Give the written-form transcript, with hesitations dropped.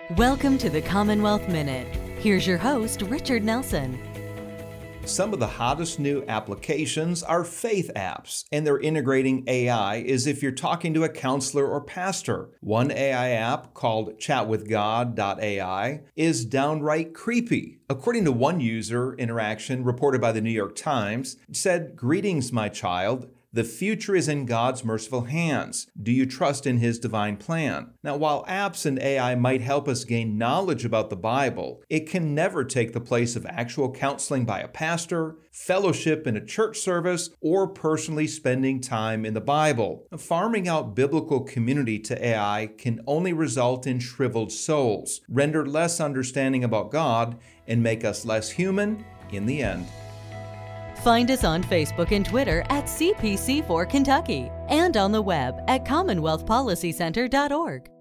Welcome to the Commonwealth Minute. Here's your host, Richard Nelson. Some of the hottest new applications are faith apps, and they're integrating AI as if you're talking to a counselor or pastor. One AI app called chatwithgod.ai is downright creepy. According to one user interaction reported by the New York Times, it said, "Greetings, my child. The future is in God's merciful hands. Do you trust in His divine plan?" Now, while apps and AI might help us gain knowledge about the Bible, it can never take the place of actual counseling by a pastor, fellowship in a church service, or personally spending time in the Bible. Farming out biblical community to AI can only result in shriveled souls, render less understanding about God, and make us less human in the end. Find us on Facebook and Twitter at CPC4 Kentucky and on the web at CommonwealthPolicyCenter.org.